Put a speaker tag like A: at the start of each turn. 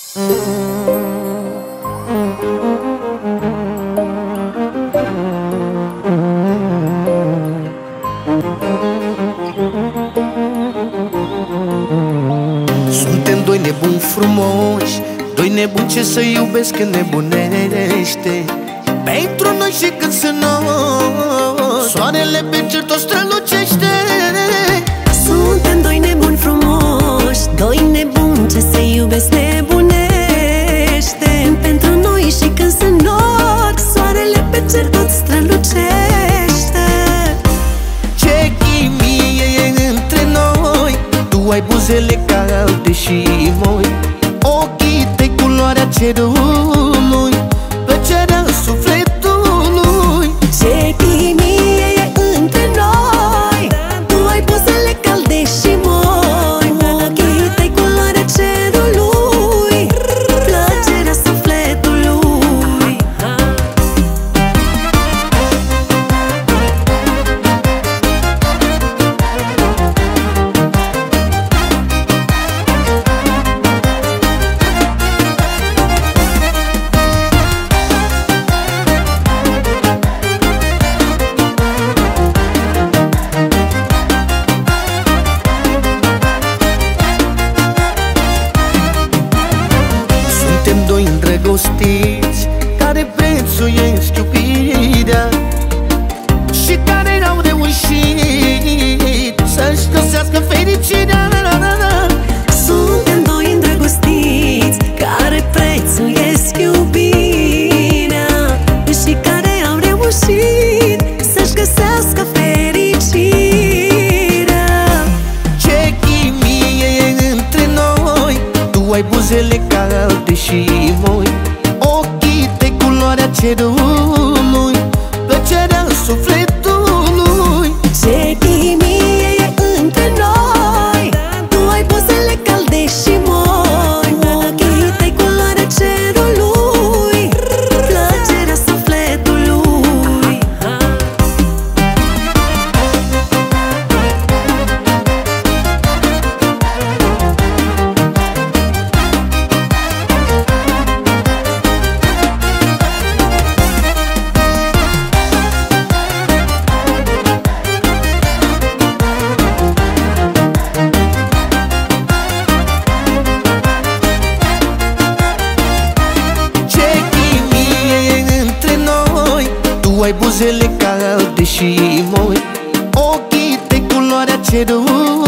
A: Suntem doi nebuni frumoși, doi nebuni ce să iubesc când nebunește. Pentru noi și când sunt noi, soarele pe cer tot strălucește.
B: Suntem doi nebuni frumoși, doi nebuni ce se iubesc nebunește. Pentru noi și când sunt nori, soarele pe cer tot strălucește.
A: Ce chimie e între noi, tu ai buzele calde și moi, ochii tăi culoarea cerului, plăcerea sufletului.
B: Ce chimie e între noi, tu ai buzele calde și moi, ochii tăi culoarea cerului, plăcerea sufletului.
A: Suntem doi îndrăgostiți care prețuiesc iubirea și care au reușit să-și găsească fericirea.
B: Suntem doi îndrăgostiți care prețuiesc iubirea și care au reușit să-și găsească fericirea.
A: Ce chimie e între noi, tu ai buzele calde și moi, ochii tăi culoarea cerului, plăcerea sufletului.
B: Ce chimie e între noi, tu ai buzele calde și moi, ochii tăi culoarea cerului, plăcerea sufletului.
A: Tu ai buzele calde și moi, ochii tăi culoarea cerului,